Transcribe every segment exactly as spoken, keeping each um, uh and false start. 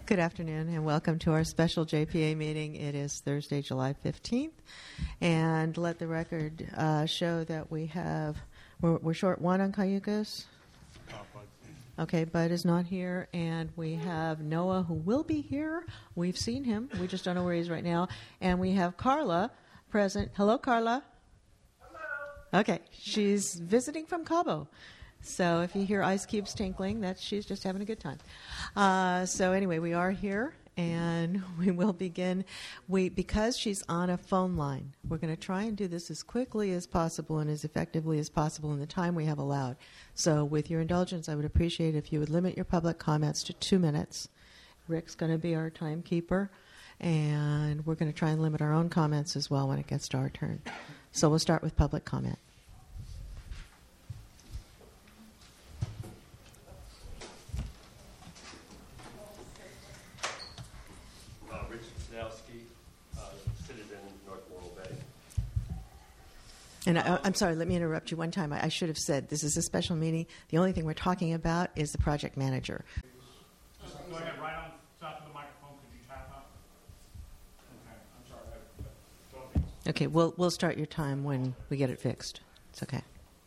Good afternoon and welcome to our special J P A meeting. It is Thursday, July fifteenth. And let the record uh, show that we have, we're, we're short one on Cayucos. Okay, Bud is not here. And we have Noah, who will be here. We've seen him. We just don't know where he is right now. And we have Carla present. Hello, Carla. Hello. Okay, she's visiting from Cabo. So if you hear ice cubes tinkling, that's she's just having a good time. Uh, so anyway, we are here, and we will begin. We because she's on a phone line, we're going to try and do this as quickly as possible and as effectively as possible in the time we have allowed. So with your indulgence, I would appreciate if you would limit your public comments to two minutes. Rick's going to be our timekeeper, and we're going to try and limit our own comments as well when it gets to our turn. So we'll start with public comment. And I, I'm sorry, let me interrupt you one time. I, I should have said this is a special meeting. The only thing we're talking about is the project manager. Go ahead, right on top of the microphone. Could you tap up? Okay, I'm sorry. I, I, okay, we'll we'll start your time when we get it fixed. It's okay.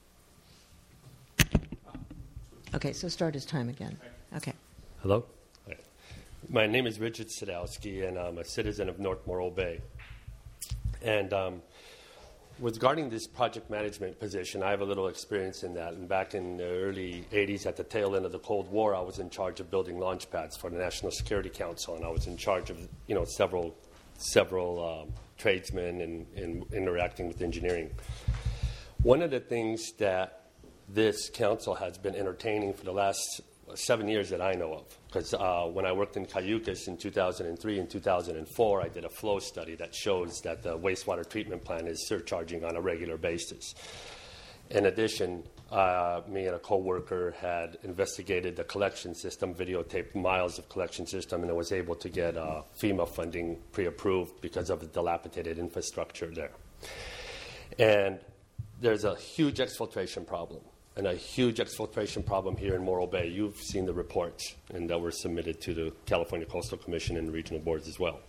Okay, so start his time again. Okay. Hello. My name is Richard Sadowski, and I'm a citizen of North Morro Bay. And um, regarding this project management position, I have a little experience in that. And back in the early eighties, at the tail end of the Cold War, I was in charge of building launch pads for the National Security Council, and I was in charge of, you know, several several um, tradesmen and, and interacting with engineering. One of the things that this council has been entertaining for the last seven years that I know of, because uh, when I worked in Cayucos in two thousand three and two thousand four, I did a flow study that shows that the wastewater treatment plant is surcharging on a regular basis. In addition, uh, me and a coworker had investigated the collection system, videotaped miles of collection system, and I was able to get uh, FEMA funding pre-approved because of the dilapidated infrastructure there. And there's a huge exfiltration problem. And a huge exfiltration problem here in Morro Bay. You've seen the reports, and that were submitted to the California Coastal Commission and regional boards as well.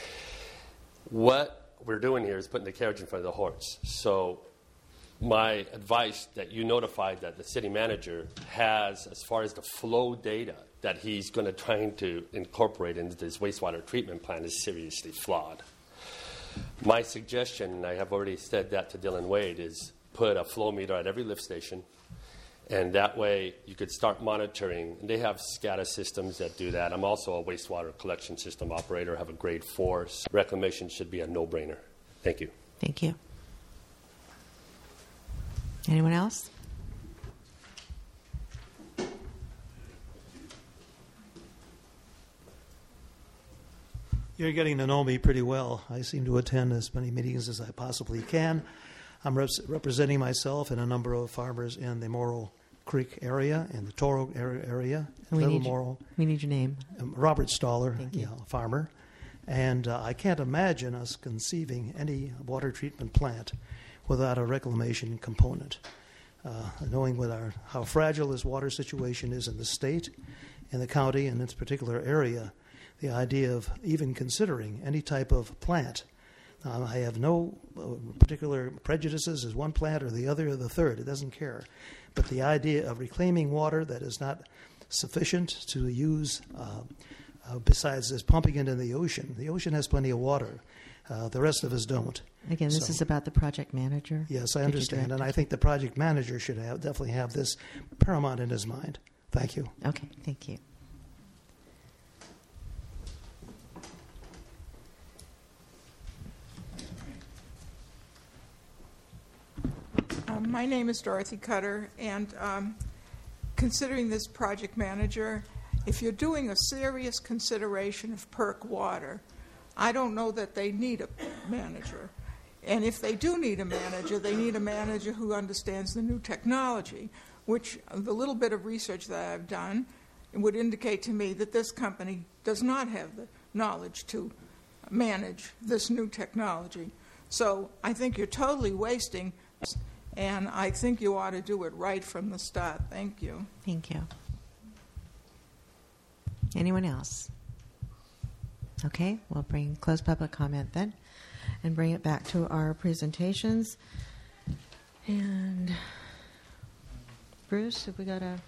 What we're doing here is putting the carriage in front of the horse. So my advice that you notified that the city manager has, as far as the flow data that he's going to try to incorporate into this wastewater treatment plant, is seriously flawed. My suggestion, and I have already said that to Dylan Wade, is put a flow meter at every lift station. And that way you could start monitoring. And they have SCADA systems that do that. I'm also a wastewater collection system operator. I have a grade four. So reclamation should be a no-brainer. Thank you. Thank you. Anyone else? You're getting to know me pretty well. I seem to attend as many meetings as I possibly can. I'm rep- representing myself and a number of farmers in the Morro Creek area, in the Toro area, we Little need Morro. Your, we need your name. Um, Robert Stoller, Thank you. you know, a farmer. And uh, I can't imagine us conceiving any water treatment plant without a reclamation component. Uh, knowing what our, how fragile this water situation is in the state, in the county, and in this particular area, the idea of even considering any type of plant. Um, I have no uh, particular prejudices as one plant or the other or the third. It doesn't care. But the idea of reclaiming water that is not sufficient to use uh, uh, besides just pumping it in the ocean. The ocean has plenty of water. Uh, the rest of us don't. Again, this so, is about the project manager. Yes, I Did understand. And I think the project manager should have, definitely have this paramount in his mind. Thank you. Okay, thank you. Um, my name is Dorothy Cutter, and um, considering this project manager, if you're doing a serious consideration of PERC water, I don't know that they need a manager. And if they do need a manager, they need a manager who understands the new technology, which the little bit of research that I've done would indicate to me that this company does not have the knowledge to manage this new technology. So I think you're totally wasting, and I think you ought to do it right from the start. Thank you. Thank you. Anyone else? Okay, we'll bring close public comment then and bring it back to our presentations. And Bruce, have we got a...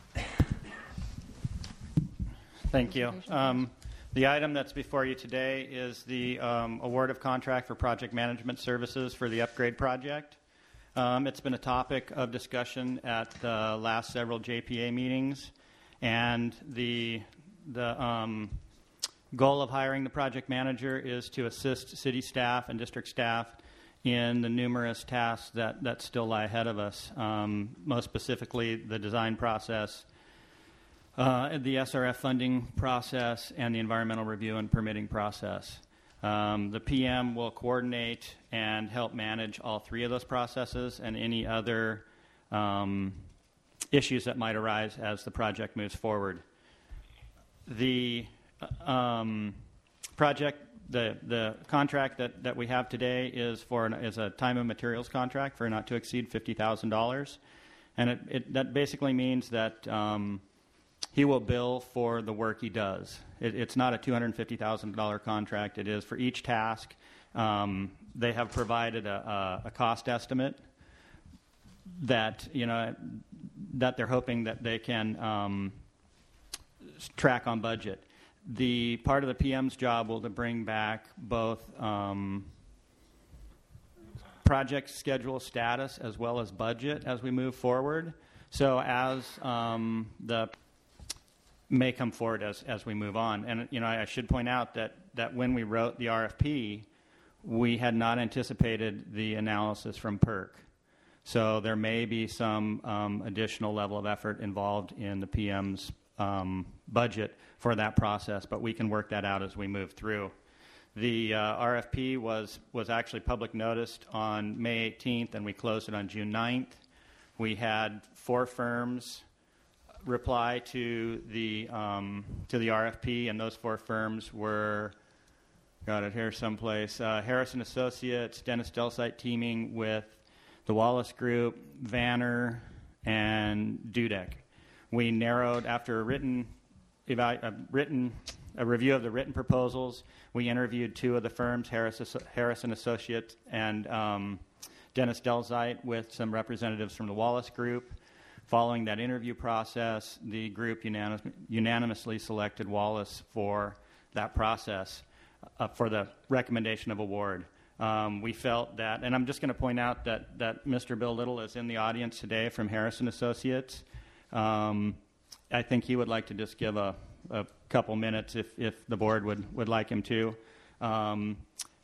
Thank you. Um, the item that's before you today is the um, award of contract for project management services for the upgrade project. Um, it's been a topic of discussion at the last several J P A meetings, and the the um, goal of hiring the project manager is to assist city staff and district staff in the numerous tasks that, that still lie ahead of us, um, most specifically the design process, uh, the S R F funding process, and the environmental review and permitting process. Um, the P M will coordinate and help manage all three of those processes and any other um, issues that might arise as the project moves forward. The um, project, the the contract that, that we have today is for an, is a time and materials contract for not to exceed fifty thousand dollars, and it, it that basically means that um, he will bill for the work he does. It, it's not a two hundred fifty thousand dollars contract. It is for each task. Um, they have provided a, a, a cost estimate that you know that they're hoping that they can um, track on budget. The part of the P M's job will to bring back both um, project schedule status as well as budget as we move forward. So as um, the may come forward as, as we move on. And you know, I should point out that, that when we wrote the R F P, we had not anticipated the analysis from PERC. So there may be some um, additional level of effort involved in the P M's um, budget for that process, but we can work that out as we move through. The uh, R F P was, was actually public noticed on May eighteenth, and we closed it on June ninth. We had four firms reply to the um, to the R F P, and those four firms were, got it here someplace, uh, Harrison Associates, Dennis Delsite teaming with the Wallace Group, Vanner, and Dudek. We narrowed, after a written, evalu- a written a review of the written proposals, we interviewed two of the firms, Harris, Harrison Associates and um, Dennis Delsite, with some representatives from the Wallace Group. Following that interview process, the group unanimous, unanimously selected Wallace for that process, uh, for the recommendation of award. Um, we felt that, and I'm just going to point out that, that Mister Bill Little is in the audience today from Harrison Associates. Um, I think he would like to just give a, a couple minutes if, if the board would, would like him to. Um,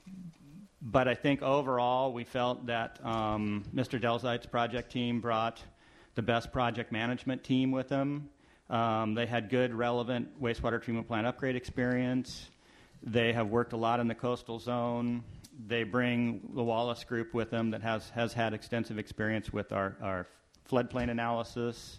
but I think overall we felt that um, Mister Delsite's project team brought the best project management team with them. Um, they had good, relevant wastewater treatment plant upgrade experience. They have worked a lot in the coastal zone. They bring the Wallace Group with them that has, has had extensive experience with our, our floodplain analysis.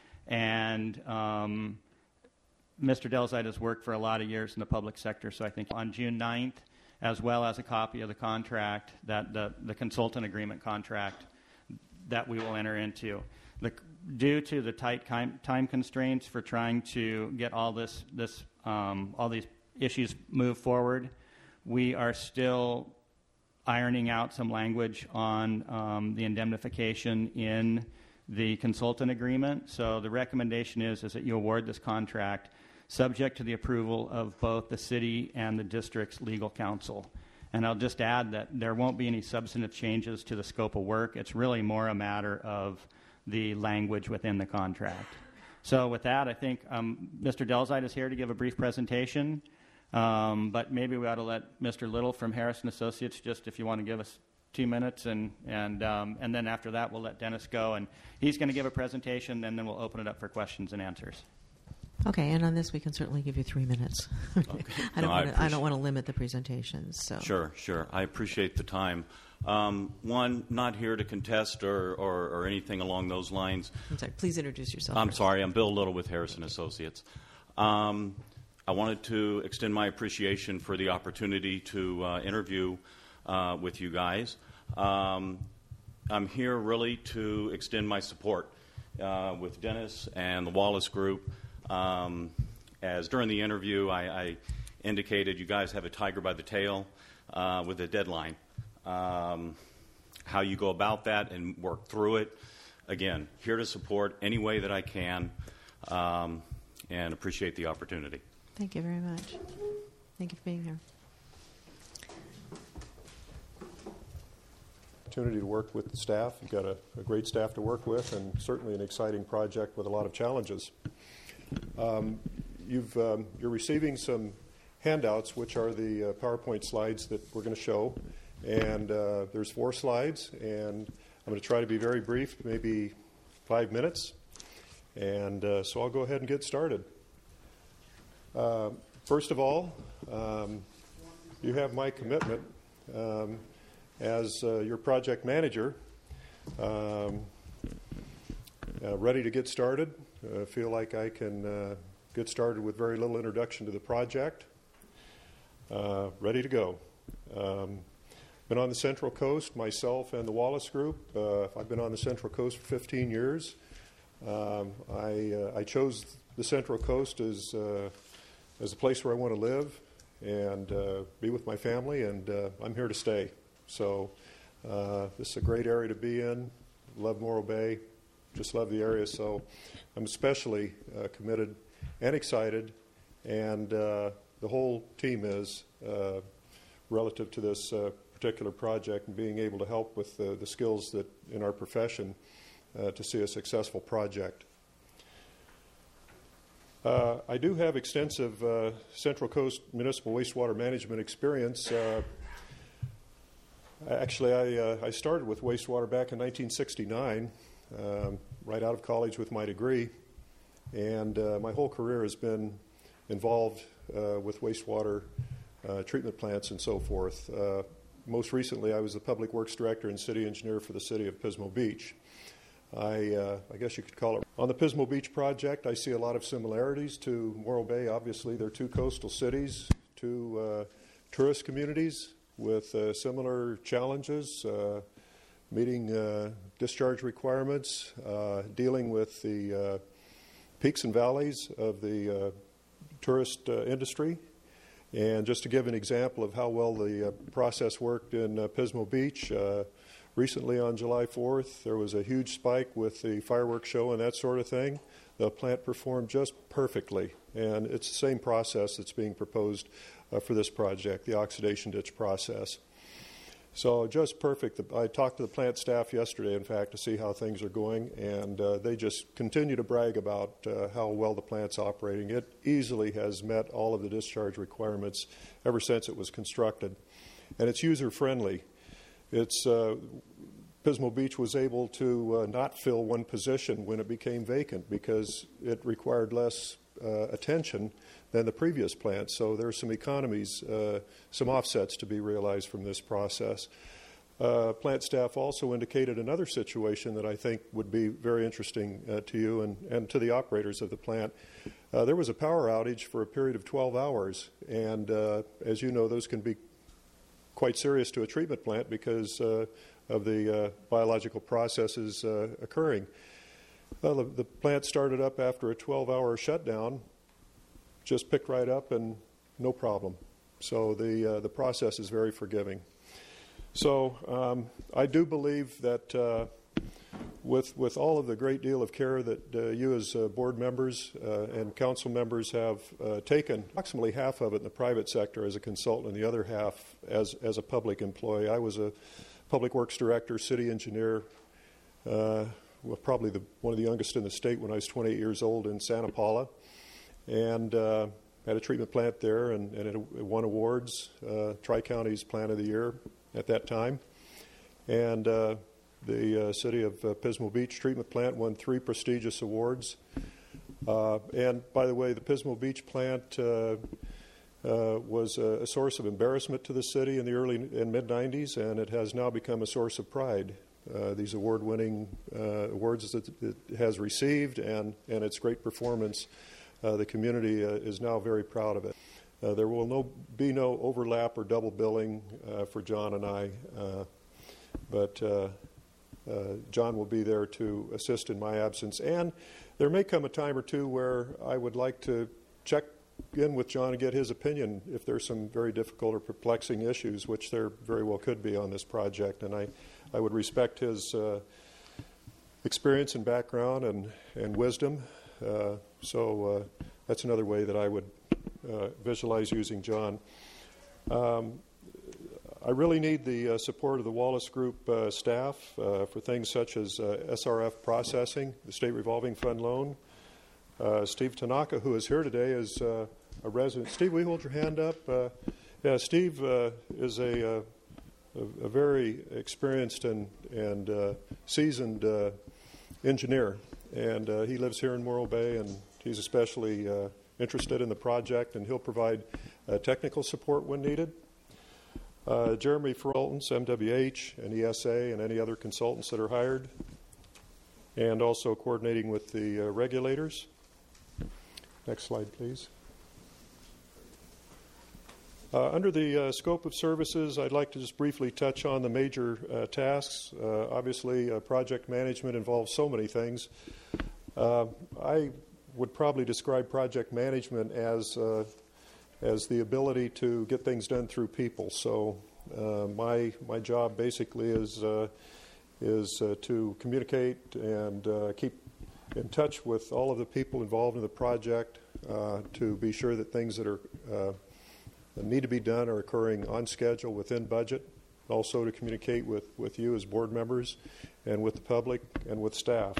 And um, Mister Delsite has worked for a lot of years in the public sector, so I think on June ninth, as well as a copy of the contract, that the, the consultant agreement contract that we will enter into. The, due to the tight time, time constraints for trying to get all this, this um, all these issues moved forward, we are still ironing out some language on um, the indemnification in the consultant agreement. So the recommendation is, is that you award this contract subject to the approval of both the city and the district's legal counsel. And I'll just add that there won't be any substantive changes to the scope of work. It's really more a matter of the language within the contract. So with that, I think um, Mister Delsite is here to give a brief presentation, um, but maybe we ought to let Mister Little from Harrison Associates, just if you want to give us two minutes, and and um, and then after that we'll let Dennis go, and he's going to give a presentation, and then we'll open it up for questions and answers. Okay, and on this we can certainly give you three minutes. Okay. I don't No, I want to, I don't appreciate- want to limit the presentations. So Sure, sure. I appreciate the time. Um, one, not here to contest or, or, or anything along those lines. I'm sorry. Please introduce yourself. I'm first. sorry. I'm Bill Little with Harrison Associates. Um, I wanted to extend my appreciation for the opportunity to uh, interview uh, with you guys. Um, I'm here really to extend my support uh, with Dennis and the Wallace Group. Um, as during the interview, I, I indicated, you guys have a tiger by the tail uh, with a deadline. Um, how you go about that and work through it. Again, here to support any way that I can, um, and appreciate the opportunity. Thank you very much. Thank you for being here. Opportunity to work with the staff. You've got a, a great staff to work with, and certainly an exciting project with a lot of challenges. Um, you've, um, you're receiving some handouts, which are the uh, PowerPoint slides that we're going to show. And uh, there's four slides, and I'm going to try to be very brief, maybe five minutes. And uh, so I'll go ahead and get started. Uh, first of all, um, you have my commitment um, as uh, your project manager, um, uh, ready to get started. I uh, feel like I can uh, get started with very little introduction to the project. Uh, ready to go. Um, Been on the Central Coast, myself and the Wallace Group. Uh, I've been on the Central Coast for fifteen years. Um, I, uh, I chose the Central Coast as, uh, as a place where I want to live and uh, be with my family, and uh, I'm here to stay. So uh, this is a great area to be in. Love Morro Bay. Just love the area. So I'm especially uh, committed and excited, and uh, the whole team is uh, relative to this uh, particular project and being able to help with the, the skills that in our profession uh, to see a successful project. Uh, I do have extensive uh, Central Coast municipal wastewater management experience. Uh, actually, I, uh, I started with wastewater back in nineteen sixty-nine, um, right out of college with my degree, and uh, my whole career has been involved uh, with wastewater uh, treatment plants and so forth. Uh, Most recently, I was the Public Works Director and City Engineer for the City of Pismo Beach. I, uh, I guess you could call it. On the Pismo Beach project, I see a lot of similarities to Morro Bay. Obviously, they're two coastal cities, two uh, tourist communities with uh, similar challenges, uh, meeting uh, discharge requirements, uh, dealing with the uh, peaks and valleys of the uh, tourist uh, industry. And just to give an example of how well the uh, process worked in uh, Pismo Beach, uh, recently on July fourth, there was a huge spike with the fireworks show and that sort of thing. The plant performed just perfectly, and it's the same process that's being proposed uh, for this project, the oxidation ditch process. So just perfect. I talked to the plant staff yesterday, in fact, to see how things are going, and uh, they just continue to brag about uh, how well the plant's operating. It easily has met all of the discharge requirements ever since it was constructed, and it's user-friendly. It's uh, Pismo Beach was able to uh, not fill one position when it became vacant because it required less uh, attention than the previous plant. So there are some economies, uh, some offsets to be realized from this process. Uh, plant staff also indicated another situation that I think would be very interesting uh, to you and, and to the operators of the plant. Uh, there was a power outage for a period of twelve hours, and uh, as you know, those can be quite serious to a treatment plant because uh, of the uh, biological processes uh, occurring. Well, the, the plant started up after a twelve-hour shutdown, just picked right up and no problem. So the uh, the process is very forgiving. So um, I do believe that uh, with with all of the great deal of care that uh, you as uh, board members uh, and council members have uh, taken, approximately half of it in the private sector as a consultant and the other half as, as a public employee. I was a public works director, city engineer, uh, well, probably the, one of the youngest in the state when I was twenty-eight years old in Santa Paula, and uh, had a treatment plant there, and, and it won awards, uh, Tri-County's Plant of the Year at that time. And uh, the uh, city of uh, Pismo Beach treatment plant won three prestigious awards. Uh, and by the way, the Pismo Beach plant uh, uh, was a, a source of embarrassment to the city in the early and mid nineties, and it has now become a source of pride. Uh, these award-winning uh, awards that it has received, and, and its great performance, uh, the community uh, is now very proud of it. Uh, there will no, be no overlap or double billing uh, for John and I, uh, but uh, uh, John will be there to assist in my absence. And there may come a time or two where I would like to check in with John and get his opinion if there's some very difficult or perplexing issues, which there very well could be on this project. And I, I would respect his uh, experience and background and, and wisdom. Uh, so uh, that's another way that I would uh, visualize using John. Um, I really need the uh, support of the Wallace Group uh, staff uh, for things such as uh, S R F processing, the State Revolving Fund loan. Uh, Steve Tanaka, who is here today, is uh, a resident. Steve, will you hold your hand up? Uh, yeah, Steve uh, is a, uh, a, a very experienced and, and uh, seasoned uh, engineer, and uh, he lives here in Morro Bay, and he's especially uh, interested in the project, and he'll provide uh, technical support when needed. Uh, Jeremy Feraltons, M W H and E S A, and any other consultants that are hired, and also coordinating with the uh, regulators. Next slide, please. Uh, under the uh, scope of services, I'd like to just briefly touch on the major uh, tasks. Uh, obviously, uh, project management involves so many things. Uh, I would probably describe project management as uh, as the ability to get things done through people. So uh, my my job basically is uh, is uh, to communicate and uh, keep in touch with all of the people involved in the project uh, to be sure that things that are uh, that need to be done are occurring on schedule, within budget. Also to communicate with, with you as board members and with the public and with staff.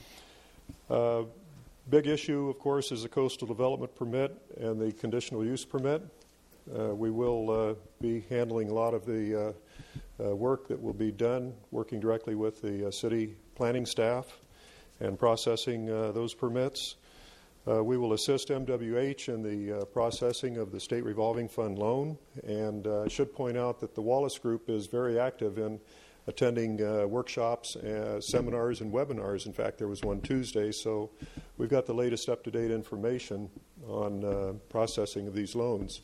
Uh, big issue, of course, is the coastal development permit and the conditional use permit. Uh, we will uh, be handling a lot of the uh, uh, work that will be done, working directly with the uh, city planning staff and processing uh, those permits. Uh, we will assist M W H in the uh, processing of the State Revolving Fund loan, and uh, I should point out that the Wallace Group is very active in attending uh, workshops, uh, seminars, and webinars. In fact, there was one Tuesday, so we've got the latest up-to-date information on uh, processing of these loans.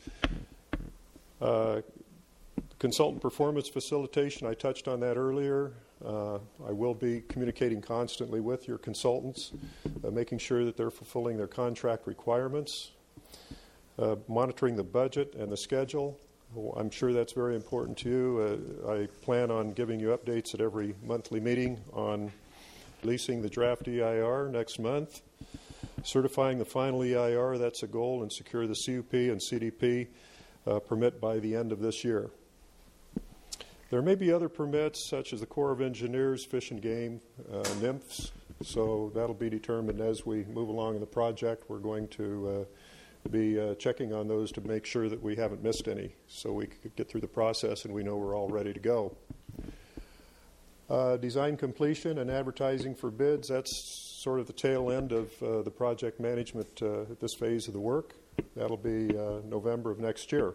Uh, consultant performance facilitation, I touched on that earlier. Uh, I will be communicating constantly with your consultants, uh, making sure that they're fulfilling their contract requirements, uh, monitoring the budget and the schedule. I'm sure that's very important to you. Uh, I plan on giving you updates at every monthly meeting on releasing the draft E I R next month, certifying the final E I R, that's a goal, and secure the C U P and C D P uh, permit by the end of this year. There may be other permits, such as the Corps of Engineers, Fish and Game, uh, N I M Fs, so that'll be determined as we move along in the project. We're going to uh, be uh, checking on those to make sure that we haven't missed any, so we could get through the process and we know we're all ready to go. Uh, design completion and advertising for bids, that's sort of the tail end of uh, the project management uh, at this phase of the work. That'll be uh, November of next year.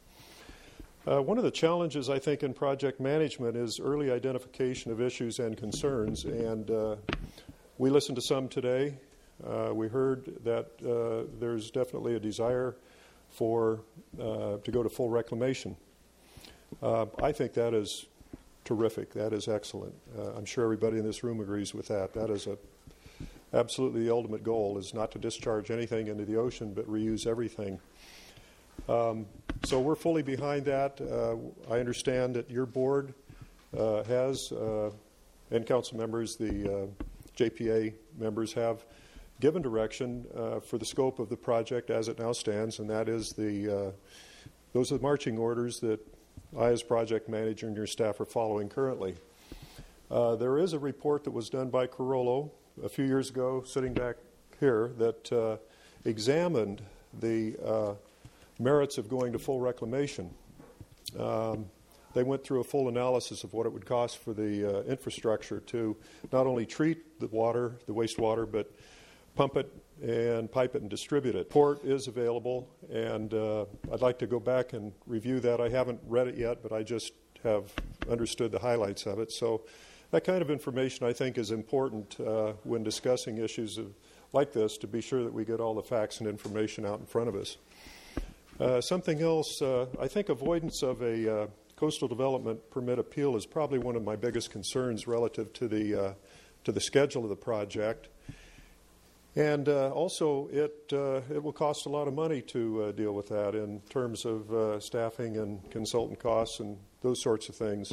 Uh, one of the challenges, I think, in project management is early identification of issues and concerns, and uh, we listened to some today. Uh, we heard that uh, there's definitely a desire for uh, to go to full reclamation. Uh, I think that is terrific. That is excellent. Uh, I'm sure everybody in this room agrees with that. That is a absolutely the ultimate goal, is not to discharge anything into the ocean, but reuse everything. Um, so we're fully behind that. Uh, I understand that your board uh, has, uh, and council members, the uh, J P A members have given direction uh, for the scope of the project as it now stands, and that is the uh, those are the marching orders that I, as project manager, and your staff are following currently. Uh, there is a report that was done by Carollo a few years ago, sitting back here, that uh, examined the uh, merits of going to full reclamation. Um, they went through a full analysis of what it would cost for the uh, infrastructure to not only treat the water, the wastewater, but pump it and pipe it and distribute it. Report is available, and uh, I'd like to go back and review that. I haven't read it yet, but I just have understood the highlights of it. So that kind of information, I think, is important uh, when discussing issues of, like this, to be sure that we get all the facts and information out in front of us. Uh, something else, uh, I think avoidance of a uh, coastal development permit appeal is probably one of my biggest concerns relative to the uh, to the schedule of the project. And uh, also, it uh, it will cost a lot of money to uh, deal with that in terms of uh, staffing and consultant costs and those sorts of things.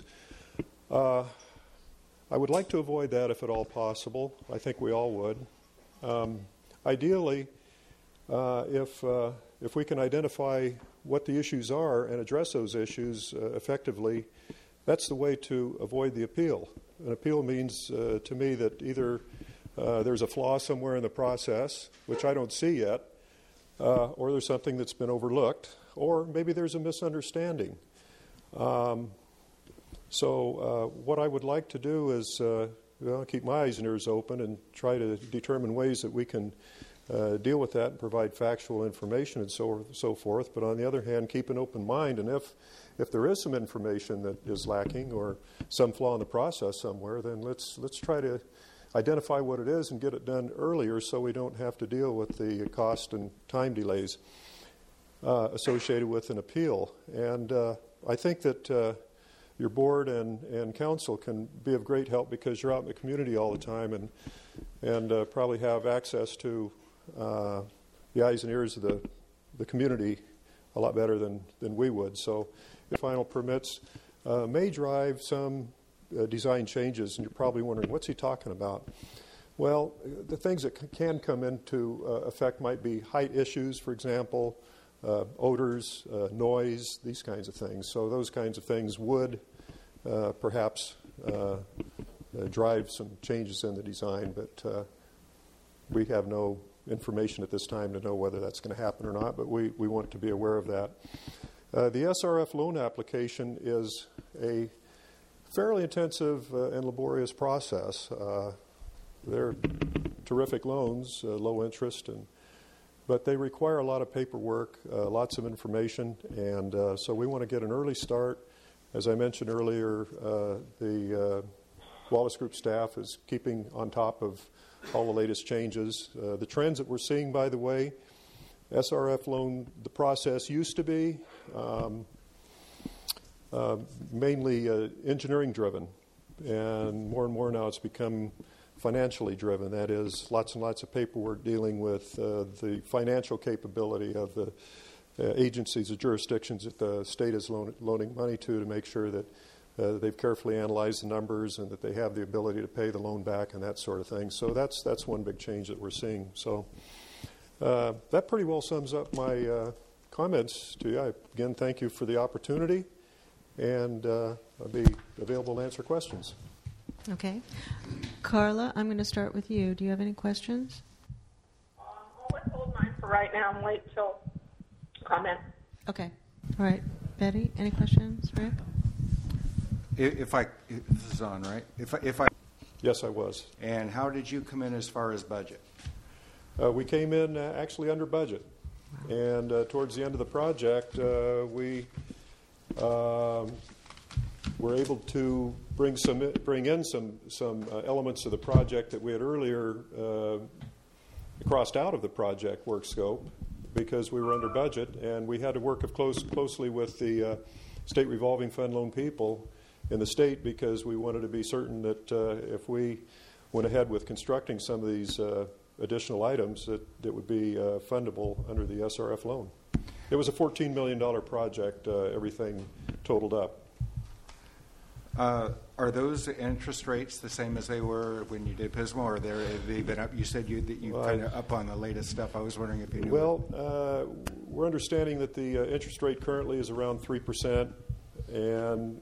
Uh, I would like to avoid that if at all possible. I think we all would. Um, ideally, uh, if uh, if we can identify what the issues are and address those issues uh, effectively, that's the way to avoid the appeal. An appeal means uh, to me that either uh, there's a flaw somewhere in the process, which I don't see yet, uh, or there's something that's been overlooked, or maybe there's a misunderstanding. Um, so uh, what I would like to do is uh, well, keep my eyes and ears open and try to determine ways that we can uh, deal with that and provide factual information and so so forth. But on the other hand, keep an open mind, and if if there is some information that is lacking or some flaw in the process somewhere, then let's let's try to identify what it is and get it done earlier so we don't have to deal with the cost and time delays uh, associated with an appeal. And uh, I think that uh, your board and, and council can be of great help because you're out in the community all the time and and uh, probably have access to uh, the eyes and ears of the, the community a lot better than, than we would. So the final permits uh, may drive some uh, design changes, and you're probably wondering, what's he talking about? Well, the things that c- can come into uh, effect might be height issues, for example, uh, odors, uh, noise, these kinds of things. So those kinds of things would uh, perhaps uh, uh, drive some changes in the design, but uh, we have no information at this time to know whether that's going to happen or not, but we, we want to be aware of that. Uh, the S R F loan application is a fairly intensive uh, and laborious process. Uh, they're terrific loans, uh, low interest, and but they require a lot of paperwork, uh, lots of information, and uh, so we want to get an early start. As I mentioned earlier, uh, the uh, Wallace Group staff is keeping on top of all the latest changes. Uh, the trends that we're seeing, by the way, S R F loan, the process used to be um, uh, mainly uh, engineering driven, and more and more now it's become financially driven. That is, lots and lots of paperwork dealing with uh, the financial capability of the uh, agencies, the jurisdictions that the state is loan- loaning money to to make sure that Uh, they've carefully analyzed the numbers and that they have the ability to pay the loan back and that sort of thing. So that's that's one big change that we're seeing. So uh, that pretty well sums up my uh, comments to you. I, again, thank you for the opportunity, and uh, I'll be available to answer questions. Okay. Carla, I'm going to start with you. Do you have any questions? Um, well, let's hold mine for right now and wait till comment. Okay. All right. Betty, any questions? Rick? If I, if this is on, right? If I, if I, Yes, I was. and how did you come in as far as budget? Uh, we came in uh, actually under budget, and uh, towards the end of the project, uh, we um, were able to bring some bring in some some uh, elements of the project that we had earlier uh, crossed out of the project work scope because we were under budget, and we had to work of close closely with the uh, state revolving fund loan people in the state because we wanted to be certain that uh, if we went ahead with constructing some of these uh, additional items, that it would be uh, fundable under the S R F loan. It was a fourteen million dollars project, uh, everything totaled up. Uh, are those interest rates the same as they were when you did Pismo, or they're, have they been up? You said you that you Well, kind of up on the latest stuff. I was wondering if you knew. Well, uh, we're understanding that the uh, interest rate currently is around three percent, and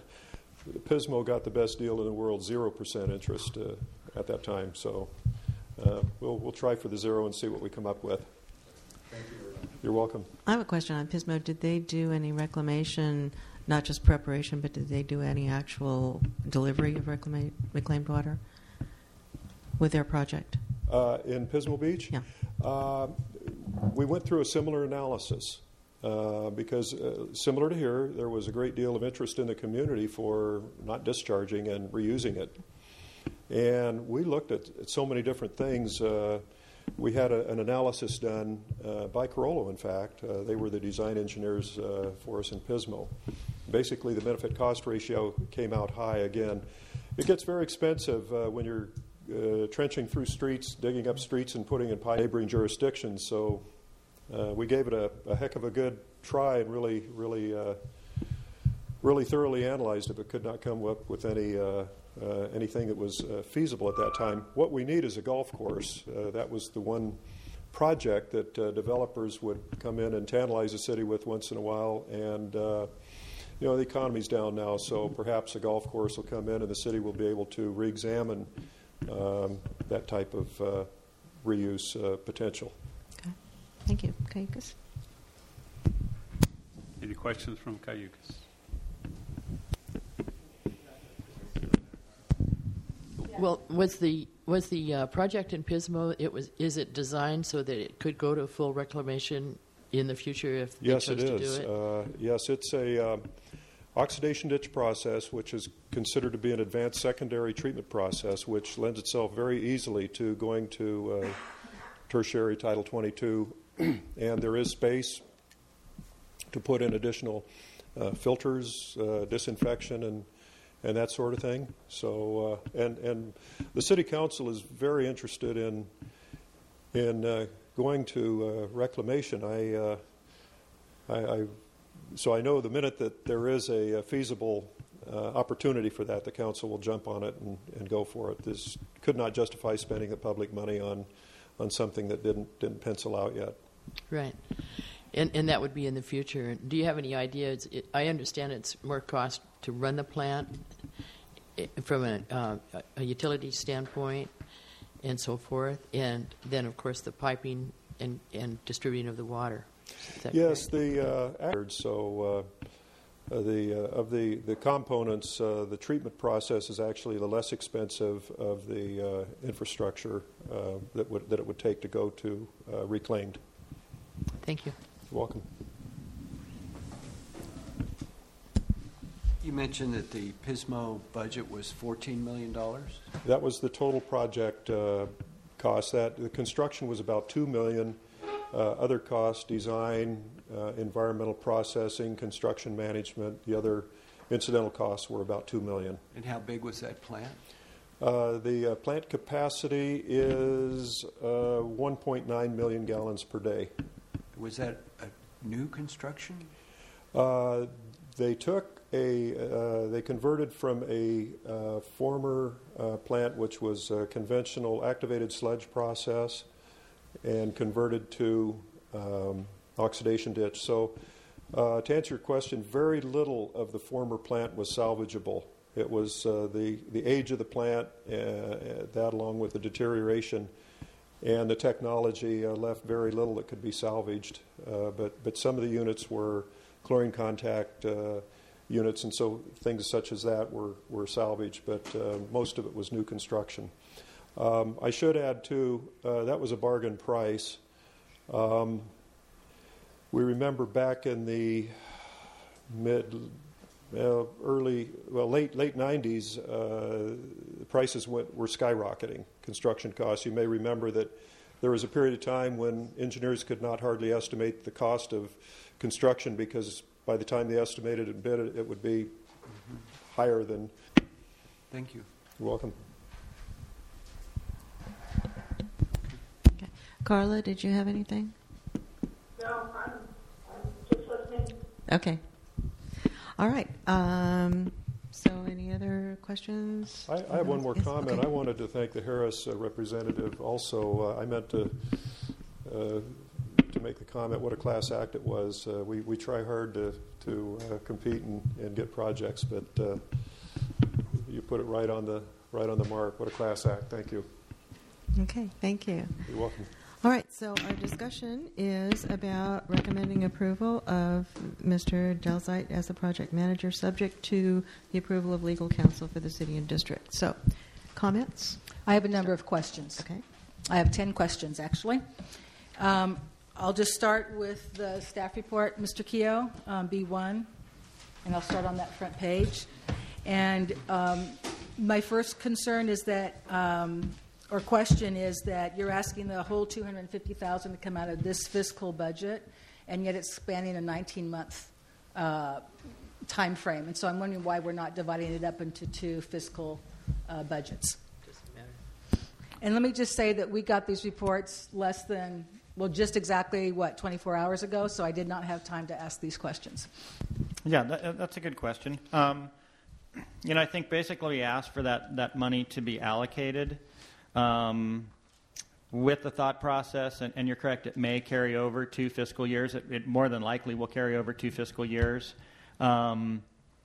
Pismo got the best deal in the world, zero percent interest uh, at that time. So uh, we'll we'll try for the zero and see what we come up with. Thank you very much. You're welcome. I have a question on Pismo. Did they do any reclamation, not just preparation, but did they do any actual delivery of reclama- reclaimed water with their project? Uh, in Pismo Beach? Yeah. Uh, we went through a similar analysis uh, because, uh, similar to here, there was a great deal of interest in the community for not discharging and reusing it. And we looked at, at so many different things. Uh, we had a, an analysis done uh, by Carollo, in fact. Uh, they were the design engineers uh, for us in Pismo. Basically, the benefit-cost ratio came out high again. It gets very expensive uh, when you're uh, trenching through streets, digging up streets, and putting in pipe neighboring jurisdictions. So uh, we gave it a, a heck of a good try and really, really, uh, really thoroughly analyzed it, but could not come up with any uh, uh, anything that was uh, feasible at that time. What we need is a golf course. Uh, that was the one project that uh, developers would come in and tantalize the city with once in a while, and uh, you know, the economy's down now, so perhaps a golf course will come in and the city will be able to re-examine um, that type of uh, reuse uh, potential. Okay. Thank you. Cayucas? Any questions from Cayucas? Well, was the was the uh, project in Pismo? It was. Is it designed so that it could go to full reclamation in the future if they Yes, chose it to is. do it? Uh, yes, it's a um, oxidation ditch process, which is considered to be an advanced secondary treatment process, which lends itself very easily to going to uh, tertiary Title twenty-two, and there is space to put in additional uh, filters, uh, disinfection, and and that sort of thing. So, uh, and and the city council is very interested in in uh, going to uh, reclamation. I, uh, I, I so I know the minute that there is a, a feasible uh, opportunity for that, the council will jump on it and, and go for it. This could not justify spending the public money on on something that didn't didn't pencil out yet. Right. And, and that would be in the future. Do you have any ideas? It, I understand it's more cost to run the plant from a, uh, a utility standpoint and so forth, and then, of course, the piping and, and distributing of the water. Yes, correct? the uh, so uh, uh, the uh, of the the components, uh, the treatment process is actually the less expensive of the uh, infrastructure uh, that would that it would take to go to uh, reclaimed. Thank you. You're welcome. You mentioned that the Pismo budget was fourteen million dollars? That was the total project uh, cost. That the construction was about two million dollars. Uh, other costs, design, uh, environmental processing, construction management, the other incidental costs were about two million dollars. And how big was that plant? Uh, the uh, plant capacity is uh, one point nine million gallons per day. Was that a new construction? Uh, they took a, uh, they converted from a uh, former uh, plant which was a conventional activated sludge process and converted to um, oxidation ditch. So uh, to answer your question, very little of the former plant was salvageable. It was uh, the, the age of the plant, uh, that along with the deterioration and the technology uh, left very little that could be salvaged. Uh, but, but some of the units were chlorine contact uh, units, and so things such as that were, were salvaged, but uh, most of it was new construction. Um, I should add, too, uh, that was a bargain price. Um, we remember back in the mid, uh, early, well, late late nineties, uh, the prices went, were skyrocketing, construction costs. You may remember that there was a period of time when engineers could not hardly estimate the cost of construction because by the time they estimated and bid it, it would be mm-hmm. higher than. Thank you. You're welcome. Okay. Carla, did you have anything? No, I'm, I'm just listening. Okay. All right. Um, so any other questions? I, I have one more yes? comment. Okay. I wanted to thank the Harris uh, representative also. Uh, I meant to uh, to make the comment what a class act it was. Uh, we, we try hard to, to uh, compete and, and get projects, but uh, you put it right on the right on the mark. What a class act. Thank you. Okay, thank you. You're welcome. All right, so our discussion is about recommending approval of Mister Delzite as the project manager, subject to the approval of legal counsel for the city and district. So, comments? I have a number of questions. Okay. I have ten questions, actually. Um, I'll just start with the staff report, Mister Keogh, um, B one, and I'll start on that front page. And um, my first concern is that... Um, or question is that you're asking the whole two hundred fifty thousand dollars to come out of this fiscal budget, and yet it's spanning a nineteen-month uh, time frame. And so I'm wondering why we're not dividing it up into two fiscal uh, budgets. Doesn't matter. And let me just say that we got these reports less than, well, just exactly, what, twenty-four hours ago, so I did not have time to ask these questions. Yeah, that, that's a good question. Um, you know, I think basically we asked for that, that money to be allocated um, with the thought process, and, and you're correct, it may carry over two fiscal years. It, it more than likely will carry over two fiscal years. Um,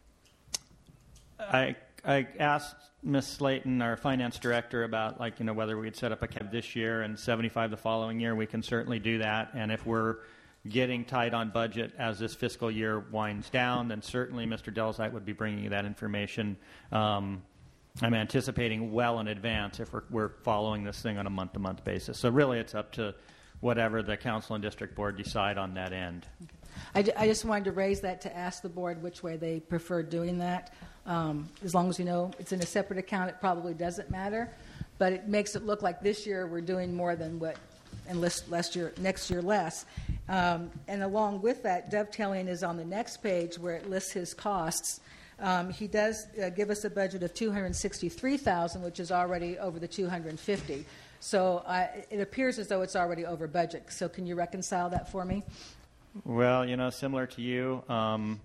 I I asked Miz Slayton, our finance director, about like you know whether we'd set up a cab this year and seventy-five the following year. We can certainly do that, and if we're getting tight on budget as this fiscal year winds down, then certainly Mister Delzite would be bringing you that information. Um, I'm anticipating well in advance if we're, we're following this thing on a month-to-month basis. So really, it's up to whatever the council and district board decide on that end. Okay. I, d- I just wanted to raise that to ask the board which way they prefer doing that. Um, as long as you know it's in a separate account, it probably doesn't matter. But it makes it look like this year we're doing more than what, and last, last year, next year less. Um, and along with that, dovetailing is on the next page where it lists his costs. Um, he does uh, give us a budget of two hundred sixty-three thousand dollars, which is already over the two hundred fifty thousand dollars. So uh, it appears as though it's already over budget. So can you reconcile that for me? Well, you know, similar to you, um,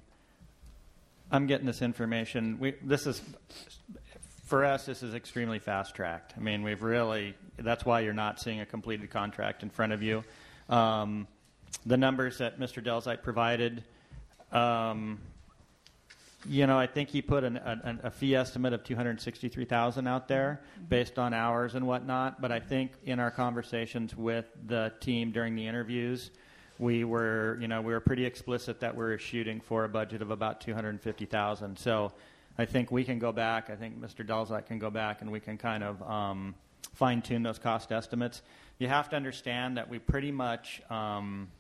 I'm getting this information. We, this is, for us, this is extremely fast-tracked. I mean, we've really, that's why you're not seeing a completed contract in front of you. Um, the numbers that Mister Delzite provided, um, you know, I think he put an, a, a fee estimate of two hundred sixty-three thousand dollars out there based on hours and whatnot. But I think in our conversations with the team during the interviews, we were, you know, we were pretty explicit that we're shooting for a budget of about two hundred fifty thousand dollars. So I think we can go back. I think Mister Delzite can go back and we can kind of um, fine-tune those cost estimates. You have to understand that we pretty much um,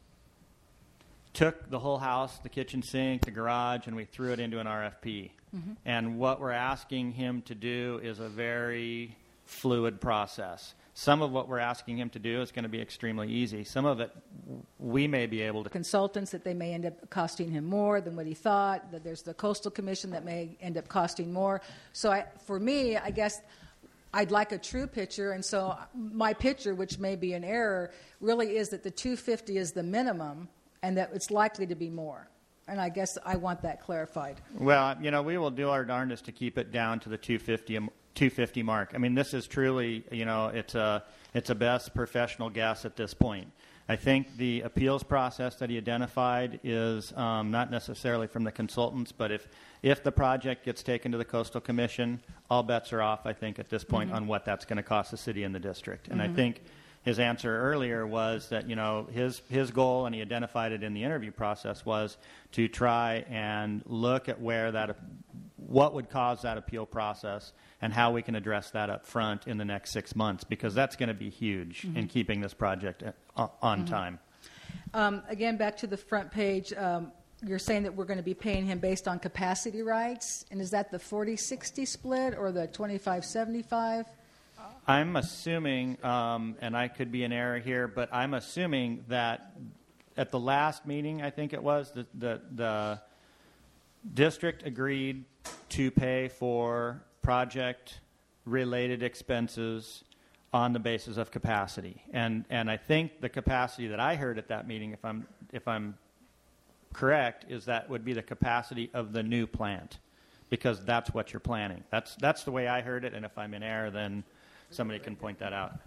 took the whole house, the kitchen sink, the garage, and we threw it into an R F P. Mm-hmm. And what we're asking him to do is a very fluid process. Some of what we're asking him to do is going to be extremely easy. Some of it we may be able to. Consultants that they may end up costing him more than what he thought. That there's the Coastal Commission that may end up costing more. So I, for me, I guess I'd like a true picture. And so my picture, which may be an error, really is that the two hundred fifty is the minimum and that it's likely to be more. And I guess I want that clarified. Well, you know, we will do our darndest to keep it down to the two hundred fifty mark. I mean, this is truly, you know, it's a it's a best professional guess at this point. I think the appeals process that he identified is um, not necessarily from the consultants, but if if the project gets taken to the Coastal Commission, all bets are off, I think, at this point mm-hmm. on what that's going to cost the city and the district. And mm-hmm. I think his answer earlier was that, you know, his his goal, and he identified it in the interview process, was to try and look at where that, what would cause that appeal process and how we can address that up front in the next six months, because that's going to be huge mm-hmm. in keeping this project on mm-hmm. time. Um, again, back to the front page, um, you're saying that we're going to be paying him based on capacity rights, and is that the forty sixty split or the twenty-five seventy-five? I'm assuming, um, and I could be in error here, but I'm assuming that at the last meeting, I think it was, the, the, the district agreed to pay for project-related expenses on the basis of capacity. And and I think the capacity that I heard at that meeting, if I'm if I'm correct, is that would be the capacity of the new plant, because that's what you're planning. That's that's the way I heard it, and if I'm in error, then somebody can point that out.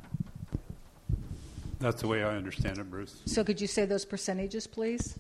That's the way I understand it, Bruce. So could you say those percentages, please?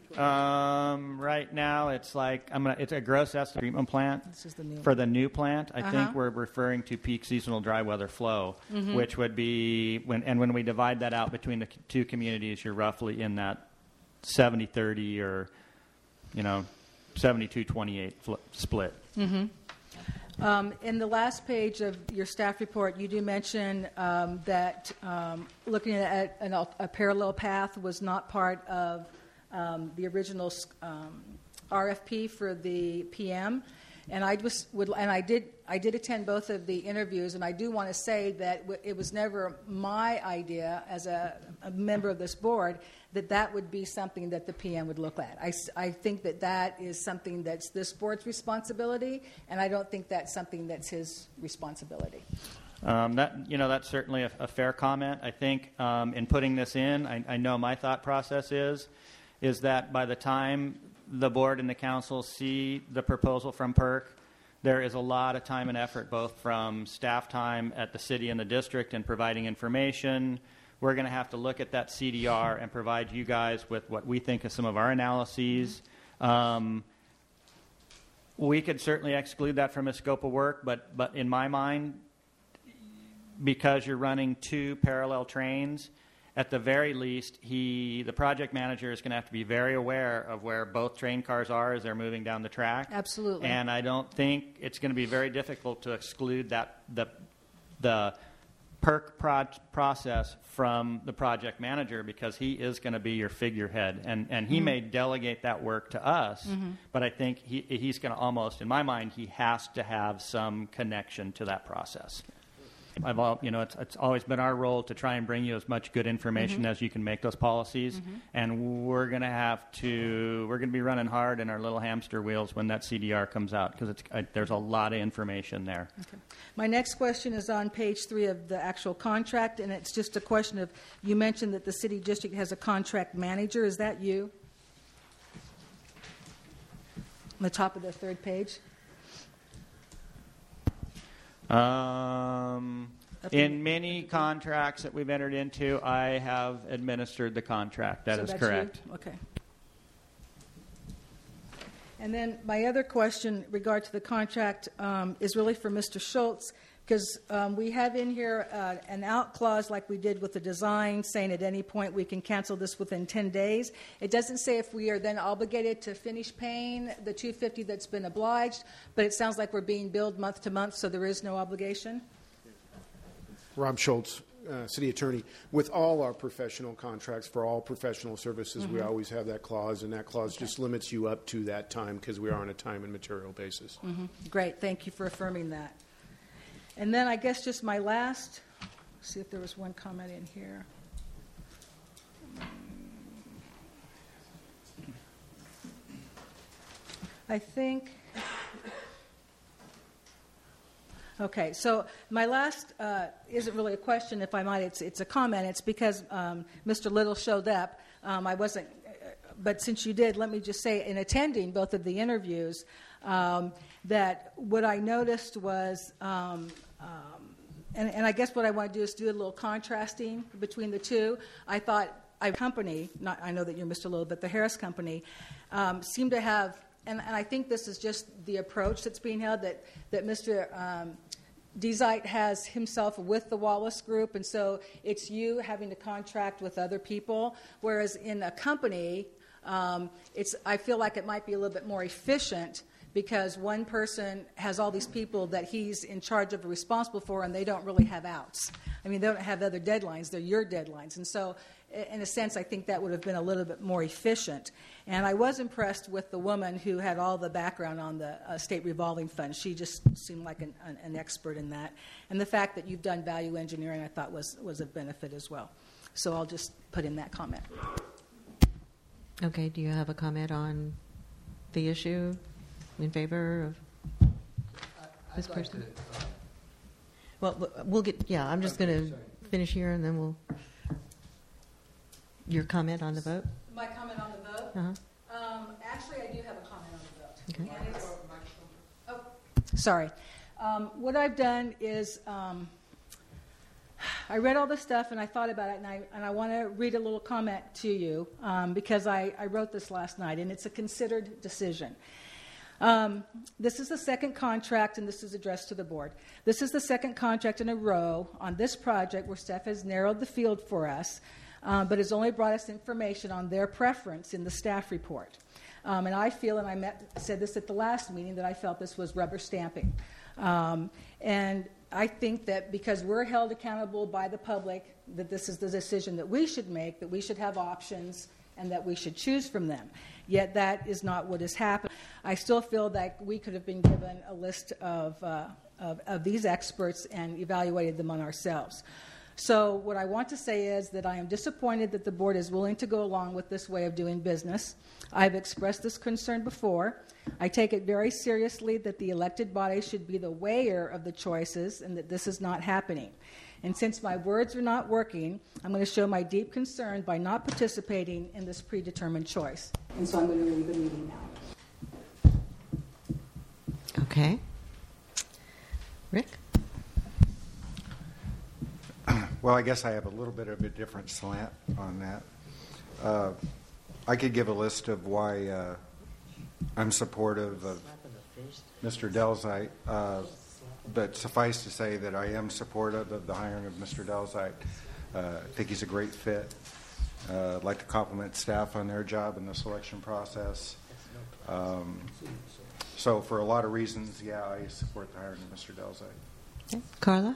Um, right now, it's like I'm gonna. It's a gross estimate treatment plant. This is the new for the new plant. I uh-huh. think we're referring to peak seasonal dry weather flow, mm-hmm. which would be when and when we divide that out between the two communities, you're roughly in that seventy thirty or, you know, seventy-two twenty-eight fl- split. Mm-hmm. Um, in the last page of your staff report, you do mention um, that um, looking at an, a parallel path was not part of um, the original um, R F P for the P M. And I just would, and I did, I did attend both of the interviews, and I do want to say that w- it was never my idea as a, a member of this board that that would be something that the P M would look at. I, I think that that is something that's this board's responsibility, and I don't think that's something that's his responsibility. Um, that you know that's certainly a, a fair comment. I think um, in putting this in, I, I know my thought process is is that by the time the board and the council see the proposal from PERC, there is a lot of time and effort, both from staff time at the city and the district in providing information. We're going to have to look at that C D R and provide you guys with what we think of some of our analyses. Um, we could certainly exclude that from a scope of work, but but in my mind, because you're running two parallel trains, at the very least, he, the project manager, is going to have to be very aware of where both train cars are as they're moving down the track. Absolutely. And I don't think it's going to be very difficult to exclude that the the PERC pro- process from the project manager, because he is going to be your figurehead, and and he Mm-hmm. may delegate that work to us, Mhm. but I think he he's going to almost, in my mind, he has to have some connection to that process. I've all, you know, it's, it's always been our role to try and bring you as much good information Mhm. as you can make those policies, Mhm. and we're going to have to, we're going to be running hard in our little hamster wheels when that C D R comes out, because it's I, there's a lot of information there. Okay. My next question is on page three of the actual contract, and it's just a question of, you mentioned that the city district has a contract manager. Is that you? On the top of the third page? Um, Up in in- many contracts that we've entered into, I have administered the contract. That So is that's correct. you? Okay. And then my other question regard to the contract um, is really for Mister Schultz, because um, we have in here uh, an out clause like we did with the design, saying at any point we can cancel this within ten days. It doesn't say if we are then obligated to finish paying the two hundred fifty dollars that's been obliged, but it sounds like we're being billed month to month, so there is no obligation. Rob Schultz, uh, City Attorney. With all our professional contracts, for all professional services, we Mhm. always have that clause, and that clause just limits you up to that time because we are on a time and material basis. Mm-hmm. Great. Thank you for affirming that. And then I guess just my last, see if there was one comment in here. I think, okay, so my last uh, isn't really a question, if I might, it's, it's a comment. It's because um, Mister Little showed up. Um, I wasn't, but since you did, let me just say, in attending both of the interviews, um, that what I noticed was, um, um, and, and I guess what I want to do is do a little contrasting between the two. I thought I company, not I know that you're Mister Little, but the Harris Company, um, seemed to have, and, and I think this is just the approach that's being held, that, that Mister Um, Dezite has himself with the Wallace Group, and so it's you having to contract with other people, whereas in a company, um, it's, I feel like it might be a little bit more efficient because one person has all these people that he's in charge of or responsible for, and they don't really have outs. I mean, they don't have other deadlines. They're your deadlines. And so, in a sense, I think that would have been a little bit more efficient. And I was impressed with the woman who had all the background on the uh, state revolving fund. She just seemed like an, an, an expert in that. And the fact that you've done value engineering, I thought, was, was of benefit as well. So I'll just put in that comment. Okay, do you have a comment on the issue in favor of this I'd like person? to, uh, Well, we'll get, yeah, I'm just going to finish here and then we'll, your comment on the vote? My comment on the vote? Uh-huh. Um, actually, I do have a comment on the vote. Okay. And it's, oh, sorry. Um, what I've done is um, I read all this stuff and I thought about it, and I, and I want to read a little comment to you um, because I, I wrote this last night, and it's a considered decision. Um, this is the second contract, and this is addressed to the board. This is the second contract in a row on this project where staff has narrowed the field for us, um, but has only brought us information on their preference in the staff report. Um, and I feel, and I met, said this at the last meeting, that I felt this was rubber stamping. Um, and I think that because we're held accountable by the public, that this is the decision that we should make, that we should have options, and that we should choose from them. Yet that is not what has happened. I still feel that we could have been given a list of, uh, of, of these experts and evaluated them on ourselves. So what I want to say is that I am disappointed that the board is willing to go along with this way of doing business. I've expressed this concern before. I take it very seriously that the elected body should be the weigher of the choices and that this is not happening. And since my words are not working, I'm going to show my deep concern by not participating in this predetermined choice. And so I'm going to leave the meeting now. Okay. Rick? Well, I guess I have a little bit of a different slant on that. Uh, I could give a list of why uh, I'm supportive of Mister Delzite, uh, but suffice to say that I am supportive of the hiring of Mister Delzite. Uh, I think he's a great fit. Uh, I'd like to compliment staff on their job in the selection process. Um, so for a lot of reasons, yeah, I support the hiring of Mister Delzite. Okay. Carla?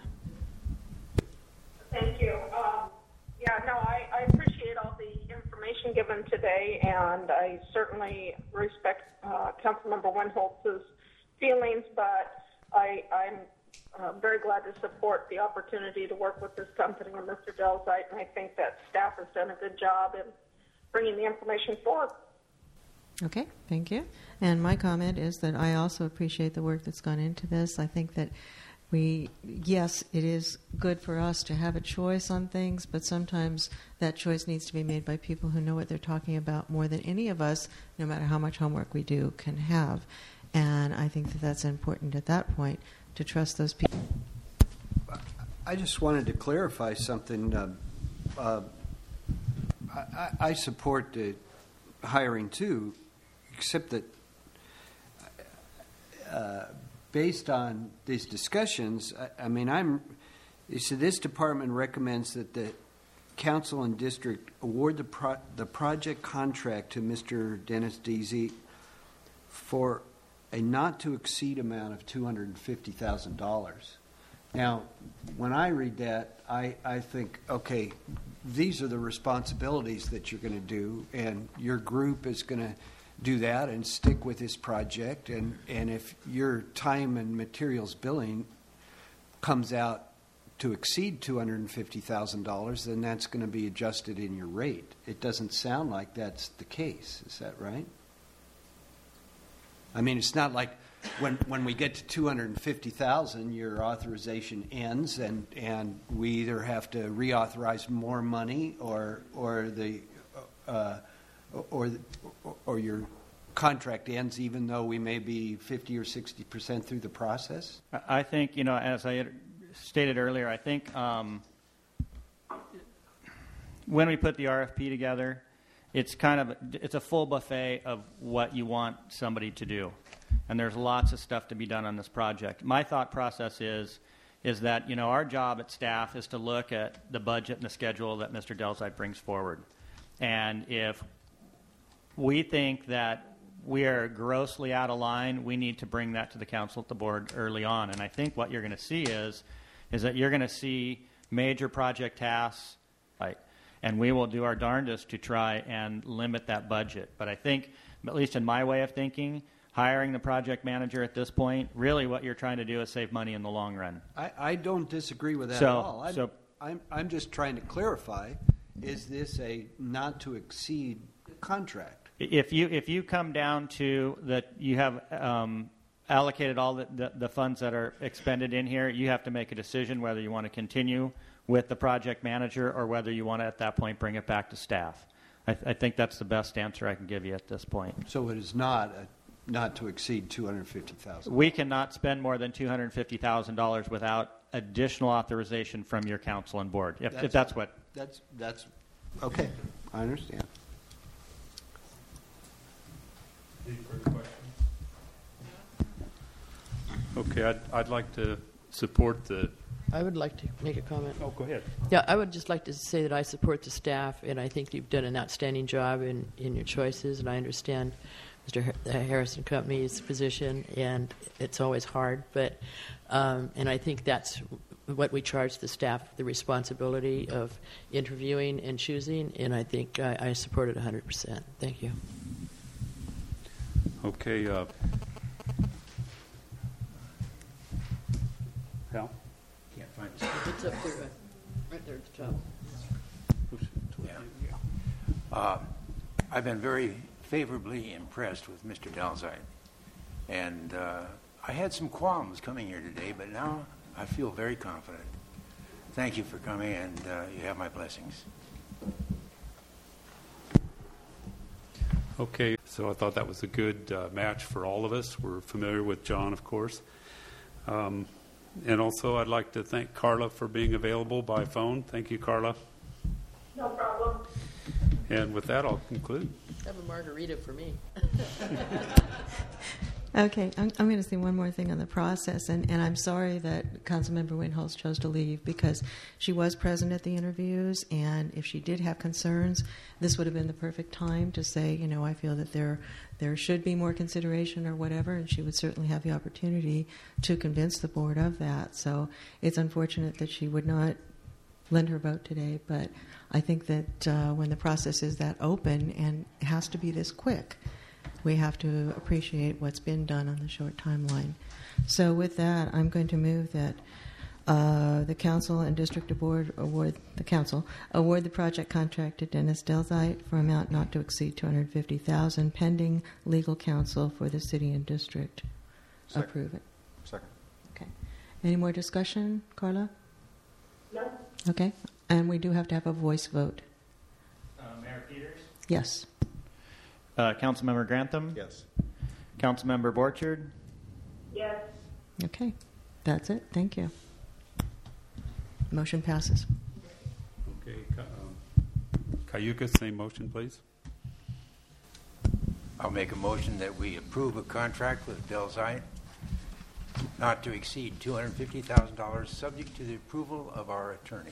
Thank you. Um, yeah, no, I, I appreciate all the information given today, and I certainly respect uh, Councilmember Windholz's feelings, but I, I'm uh, very glad to support the opportunity to work with this company and Mister Delzite, and I think that staff has done a good job in bringing the information forward. Okay, thank you. And my comment is that I also appreciate the work that's gone into this. I think that we, yes, it is good for us to have a choice on things, but sometimes that choice needs to be made by people who know what they're talking about more than any of us, no matter how much homework we do, can have. And I think that that's important at that point, to trust those people. I just wanted to clarify something. Uh, uh, I, I support the hiring too, except that uh, based on these discussions, I, I mean, I'm. So this department recommends that the council and district award the pro, the project contract to Mister Dennis Deasy for a not to exceed amount of two hundred fifty thousand dollars. Now, when I read that, I, I think, okay, these are the responsibilities that you're going to do, and your group is going to do that and stick with this project. And, and if your time and materials billing comes out to exceed two hundred fifty thousand dollars, then that's going to be adjusted in your rate. It doesn't sound like that's the case. Is that right? I mean, it's not like when when we get to two hundred fifty thousand dollars, your authorization ends, and, and we either have to reauthorize more money, or or the uh, or or your contract ends, even though we may be fifty or sixty percent through the process. I think, you know, as I stated earlier, I think um, when we put the R F P together, it's kind of it's a full buffet of what you want somebody to do, and there's lots of stuff to be done on this project. My thought process is is that, you know, our job at staff is to look at the budget and the schedule that Mister Delzite brings forward, and if we think that we are grossly out of line, we need to bring that to the council at the board early on. And I think what you're going to see is is that you're going to see major project tasks, right? And we will do our darndest to try and limit that budget. But I think, at least in my way of thinking, hiring the project manager at this point, really what you're trying to do is save money in the long run. I, I don't disagree with that so, at all. I'm, so, I'm, I'm just trying to clarify, is this a not to exceed contract? If you if you come down to that you have um, allocated all the, the, the funds that are expended in here, you have to make a decision whether you want to continue with the project manager or whether you want to at that point bring it back to staff. I, th- I think that's the best answer I can give you at this point. So it is not a, not to exceed two hundred fifty thousand dollars. We cannot spend more than two hundred fifty thousand dollars without additional authorization from your council and board. If that's, if that's what that's that's okay. I understand. Any further questions? Okay, I'd, I'd like to support the... I would like to make a comment. Oh, go ahead. Yeah, I would just like to say that I support the staff, and I think you've done an outstanding job in, in your choices, and I understand Mister Har- the Harrison Company's position, and it's always hard, but um, and I think that's what we charge the staff, the responsibility of interviewing and choosing, and I think I, I support it one hundred percent. Thank you. Okay. Uh, Hal? Can't find it. It's up there. Right there at the top. Yeah. Uh, I've been very favorably impressed with Mister Dalzite. And uh, I had some qualms coming here today, but now I feel very confident. Thank you for coming, and uh, you have my blessings. Okay, so I thought that was a good uh, match for all of us. We're familiar with John, of course. Um, and also, I'd like to thank Carla for being available by phone. Thank you, Carla. No problem. And with that, I'll conclude. Have a margarita for me. Okay, I'm, I'm going to say one more thing on the process, and, and I'm sorry that Councilmember Windholz chose to leave because she was present at the interviews, and if she did have concerns, this would have been the perfect time to say, you know, I feel that there there should be more consideration or whatever, and she would certainly have the opportunity to convince the board of that. So it's unfortunate that she would not lend her vote today, but I think that uh, when the process is that open and it has to be this quick, we have to appreciate what's been done on the short timeline. So with that, I'm going to move that uh, the council and district board award the council award the project contract to Dennis Dalzite for amount not to exceed two hundred fifty thousand dollars pending legal counsel for the city and district. Second. Approve it. Second. Okay. Any more discussion, Carla? No. Okay. And we do have to have a voice vote. Uh, Mayor Peters? Yes. Uh, Councilmember Grantham? Yes. Councilmember Borchard? Yes. Okay. That's it. Thank you. Motion passes. Okay, um, Cayucas, same motion, please. I'll make a motion that we approve a contract with Dalzite not to exceed two hundred fifty thousand dollars, subject to the approval of our attorney.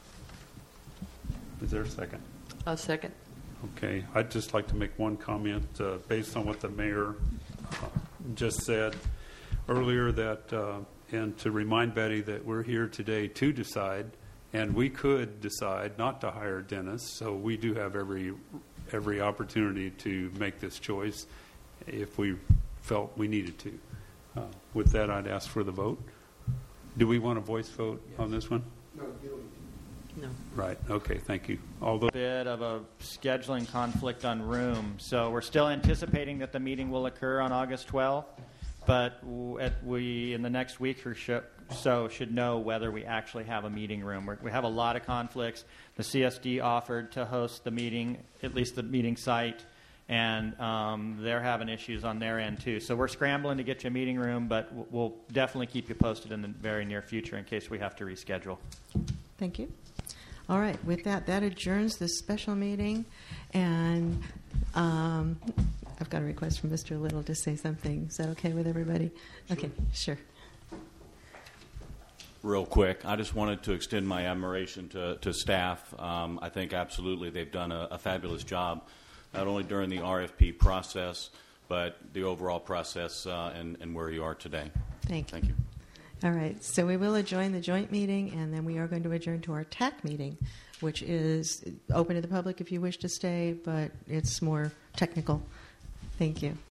Is there a second? A second. Okay, I'd just like to make one comment uh, based on what the mayor uh, just said earlier, that uh, and to remind Betty that we're here today to decide, and we could decide not to hire Dennis, so we do have every every opportunity to make this choice if we felt we needed to. Uh, with that, I'd ask for the vote. Do we want a voice vote yes. on this one? No, you don't. No. Right. Okay. Thank you. Although bit of a scheduling conflict on room, so we're still anticipating that the meeting will occur on August twelfth, but w- at we in the next week or sh- so should know whether we actually have a meeting room. We're, we have a lot of conflicts. The C S D offered to host the meeting, at least the meeting site, and um, they're having issues on their end too. So we're scrambling to get you a meeting room, but w- we'll definitely keep you posted in the very near future in case we have to reschedule. Thank you. All right. With that, that adjourns this special meeting. And um, I've got a request from Mister Little to say something. Is that okay with everybody? Sure. Okay. Sure. Real quick, I just wanted to extend my admiration to, to staff. Um, I think absolutely they've done a, a fabulous job, not only during the R F P process, but the overall process uh, and, and where you are today. Thank you. Thank you. All right, so we will adjourn the joint meeting, and then we are going to adjourn to our T A C meeting, which is open to the public if you wish to stay, but it's more technical. Thank you.